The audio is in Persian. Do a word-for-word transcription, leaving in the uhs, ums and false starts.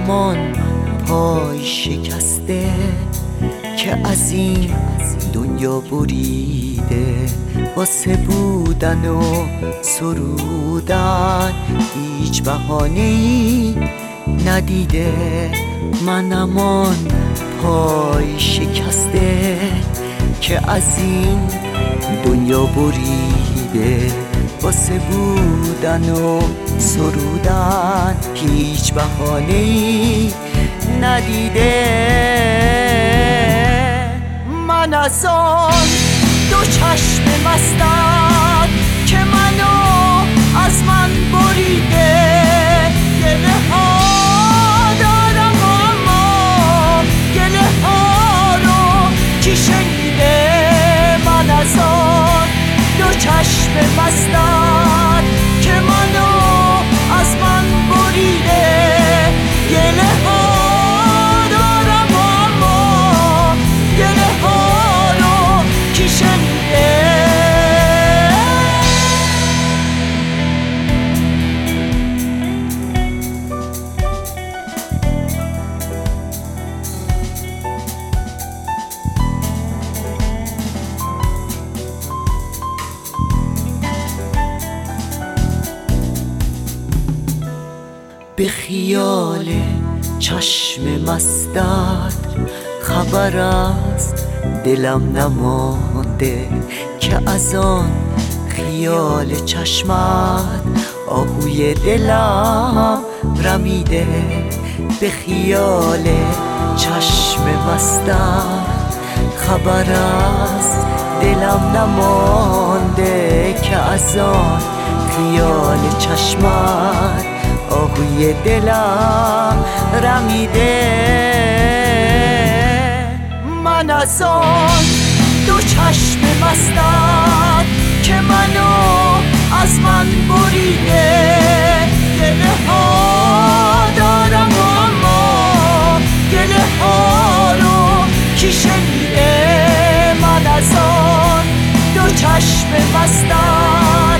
همان پای شکسته که از این دنیا بریده، واسه بودن و سرودن هیچ بهانه‌ای ندیده. من همان پای شکسته که از این دنیا بریده، واسه بودن و سرودن هیچ بهانه‌ای ندیده. من از آن دو چشم مستم که منو از من بریده، گله ها دارم اما گله ها رو کی شنیده. من از آن دو چشم مستم که منو از من بریده، گله ها دارم اما گله ها رو کی شنیده. به خیال چشم مستت خبر از دلم نمانده، که از آن خیال چشمت آهوی دلم رمیده. به خیال چشم مستت خبر از دلم نمانده، که از آن خیال چشمت آهوی دلم رمیده. من از آن دو چشم مستم که منو از من بریده، گله ها دارم اما گله ها رو کی شنیده. من از آن دو چشم مستم